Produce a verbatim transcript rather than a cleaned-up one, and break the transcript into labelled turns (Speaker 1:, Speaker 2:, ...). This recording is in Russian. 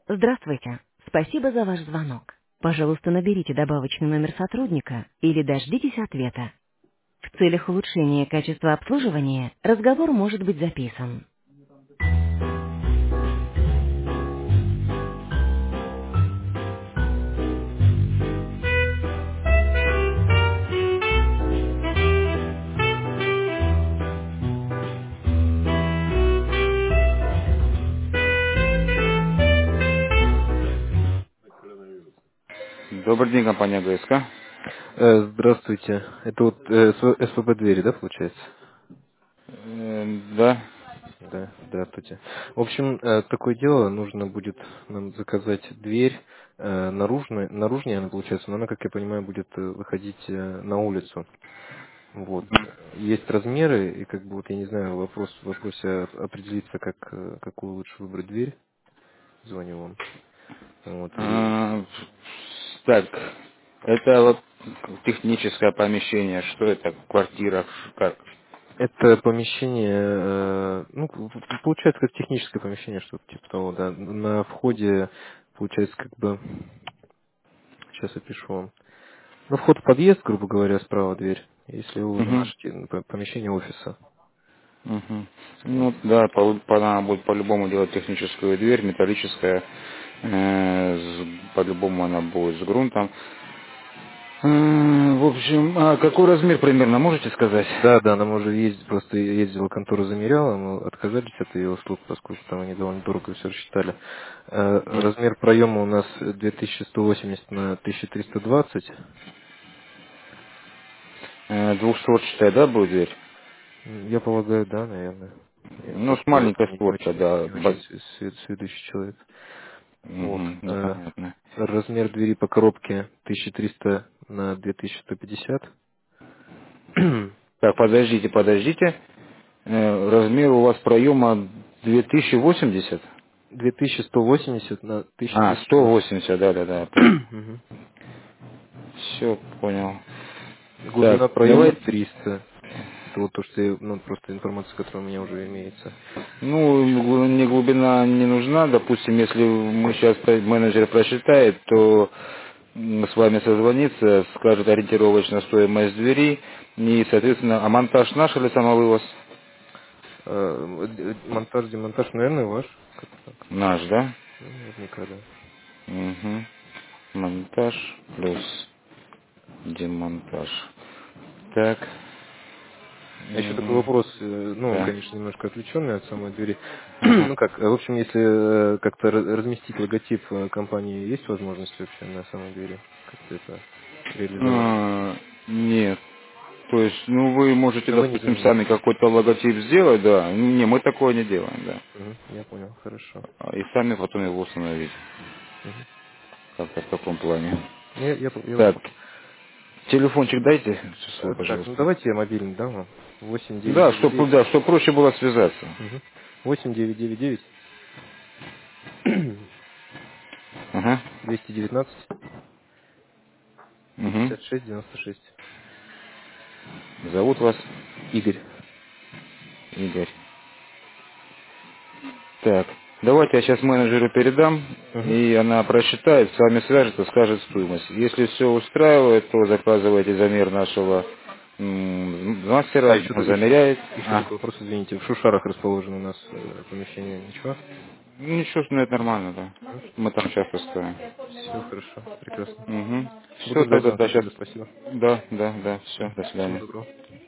Speaker 1: Здравствуйте. Спасибо за ваш звонок. Пожалуйста, наберите добавочный номер сотрудника или дождитесь ответа. В целях улучшения качества обслуживания разговор может быть записан. Добрый день, компания ГСК.
Speaker 2: Э, Здравствуйте. Это вот э, СВ СВП двери, да, получается?
Speaker 1: Э, Да.
Speaker 2: Да, здравствуйте. В общем, э, такое дело, нужно будет нам заказать дверь э, наружная, наружнее она получается, но она, как я понимаю, будет э, выходить э, на улицу. Вот. Есть размеры, и как бы вот я не знаю, вопрос в вопросе определиться, как, э, какую лучше выбрать дверь. Звоню вам. Вот. И
Speaker 1: А, Так, это вот техническое помещение. Что это? Квартира? Как?
Speaker 2: это помещение, э, ну, п- получается, как техническое помещение, что-то типа того, да. На входе, получается, как бы, сейчас я пишу вам. Ну, вход в подъезд, грубо говоря, справа дверь, если вы уже
Speaker 1: Угу.
Speaker 2: наше те- п- помещение офиса.
Speaker 1: Угу.
Speaker 2: Вот.
Speaker 1: Ну да, по, по- надо будет по-любому делать техническую дверь, металлическая. Э, с- по-любому она будет с грунтом. Э, в общем, а какой размер примерно, можете сказать?
Speaker 2: Да, да, нам уже ездить, просто ездила контора замеряла, мы отказались от ее услуг, поскольку там они довольно дорого все рассчитали. Э,
Speaker 1: М.
Speaker 2: Размер проема у нас две тысячи сто восемьдесят на тысяча триста двадцать.
Speaker 1: Э, Двухстворчатая, да, будет дверь?
Speaker 2: М, Я полагаю, да, наверное. Я
Speaker 1: Ну, с
Speaker 2: просто в
Speaker 1: маленькой
Speaker 2: этом не, не
Speaker 1: створкой,
Speaker 2: очень,
Speaker 1: да.
Speaker 2: не очень
Speaker 1: Бо-
Speaker 2: све- све- сведущий человек. Вот.
Speaker 1: Мгм, ну,
Speaker 2: Э,
Speaker 1: понятно.
Speaker 2: Размер двери по коробке тысяча триста на две тысячи сто пятьдесят.
Speaker 1: Так, подождите, подождите. Э, размер у вас проема две тысячи восемьдесят?
Speaker 2: две тысячи сто восемьдесят на
Speaker 1: А,
Speaker 2: тысяча триста
Speaker 1: сто
Speaker 2: двадцать.
Speaker 1: восемьдесят, да, да, да, я понял.
Speaker 2: Мгм.
Speaker 1: Все, понял. Так,
Speaker 2: Глубина проема
Speaker 1: давай.
Speaker 2: триста. Это вот то, что я, ну, просто информация, которая у меня уже имеется.
Speaker 1: Ну, глу- не глубина не нужна. Допустим, если мы сейчас менеджер просчитает, то м, с вами созвонится, скажет ориентировочно стоимость двери, и, соответственно, а монтаж наш или самовывоз?
Speaker 2: Э, д- Монтаж, демонтаж, наверное, ваш. Как-то так.
Speaker 1: Наш, да?
Speaker 2: Ну, наверняка, да.
Speaker 1: Угу. Монтаж плюс демонтаж. Так.
Speaker 2: А еще такой
Speaker 1: м,
Speaker 2: вопрос, э, ну, он,
Speaker 1: Да.
Speaker 2: конечно, немножко отвлеченный от самой двери.
Speaker 1: Ага.
Speaker 2: Ну как, э, в общем, если э, как-то ра- разместить логотип э, компании, есть возможность вообще на самой двери как-то это реализовать?
Speaker 1: А, Нет. То есть, ну, вы можете,
Speaker 2: Но вы не
Speaker 1: допустим, сами
Speaker 2: занимаетесь.
Speaker 1: какой-то логотип сделать, да. Не, мы такое не делаем, да.
Speaker 2: Мгм, я понял, хорошо.
Speaker 1: А, И сами потом его установить.
Speaker 2: Мгм.
Speaker 1: Как-то в таком плане.
Speaker 2: Я, я, по- я вас
Speaker 1: Так,
Speaker 2: понял.
Speaker 1: телефончик дайте свой,
Speaker 2: Э, Так, ну
Speaker 1: пожалуйста.
Speaker 2: давайте я мобильный дам вам. восемь девять
Speaker 1: Да,
Speaker 2: девять
Speaker 1: чтобы,
Speaker 2: девять.
Speaker 1: да, чтобы проще было связаться.
Speaker 2: Угу. восемь девять девять девять
Speaker 1: Ага.
Speaker 2: двести девятнадцать
Speaker 1: Угу.
Speaker 2: пятьдесят шесть девяносто шесть.
Speaker 1: Зовут вас
Speaker 2: Игорь.
Speaker 1: Игорь. Так, давайте я сейчас менеджеру передам,
Speaker 2: Угу.
Speaker 1: и она просчитает, с вами свяжется, скажет стоимость. Если все устраивает, то заказывайте замер нашего м,
Speaker 2: А,
Speaker 1: мастера,
Speaker 2: еще,
Speaker 1: он
Speaker 2: еще,
Speaker 1: замеряет.
Speaker 2: еще
Speaker 1: А,
Speaker 2: такой вопрос, извините. В Шушарах расположено у нас э, помещение. Ничего?
Speaker 1: ну ничего, ну это нормально, да. Мы там часто стоим.
Speaker 2: Все хорошо, прекрасно.
Speaker 1: Угу.
Speaker 2: Буду
Speaker 1: Все,
Speaker 2: ждать
Speaker 1: тогда,
Speaker 2: звонка
Speaker 1: да, сейчас.
Speaker 2: тогда, спасибо.
Speaker 1: Да, да, да, все,
Speaker 2: Мгм.
Speaker 1: до
Speaker 2: Всего
Speaker 1: свидания.
Speaker 2: доброго.